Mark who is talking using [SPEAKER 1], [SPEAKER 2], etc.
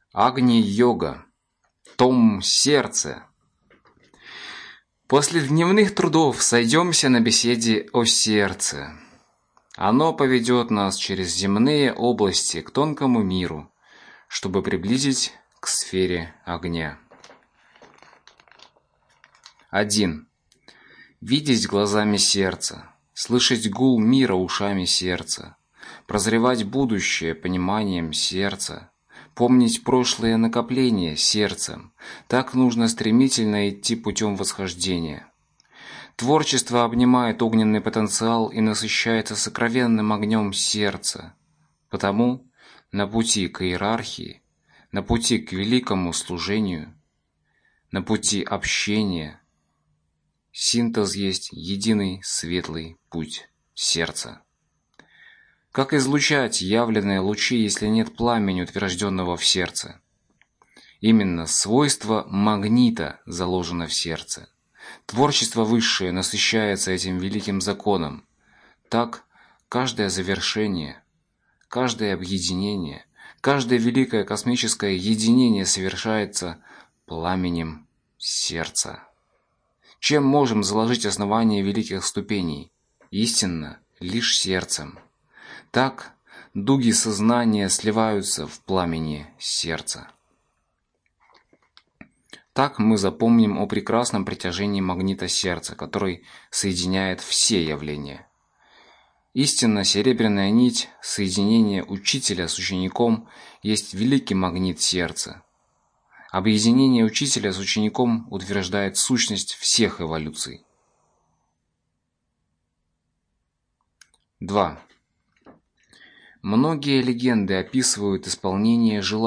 [SPEAKER 1] Агни-йога. Том сердце. После дневных трудов сойдемся на беседе о сердце. Оно поведет нас через земные области к тонкому миру, чтобы приблизить к сфере огня. 1. Видеть глазами сердца, слышать гул мира ушами сердца, прозревать будущее пониманием сердца, помнить прошлые накопления сердцем. Так нужно стремительно идти путем восхождения. Творчество обнимает огненный потенциал и насыщается сокровенным огнем сердца. Потому на пути к иерархии, на пути к великому служению, на пути общения, синтез есть единый светлый путь сердца. Как излучать явленные лучи, если нет пламени, утвержденного в сердце? Именно свойство магнита заложено в сердце. Творчество высшее насыщается этим великим законом. Так, каждое завершение, каждое объединение, каждое великое космическое единение совершается пламенем сердца. Чем можем заложить основание великих ступеней? Истинно, лишь сердцем. Так, дуги сознания сливаются в пламени сердца. Так мы запомним о прекрасном притяжении магнита сердца, который соединяет все явления. Истинно, серебряная нить соединения учителя с учеником есть великий магнит сердца. Объединение учителя с учеником утверждает сущность всех эволюций. 2. Многие легенды описывают исполнение желаний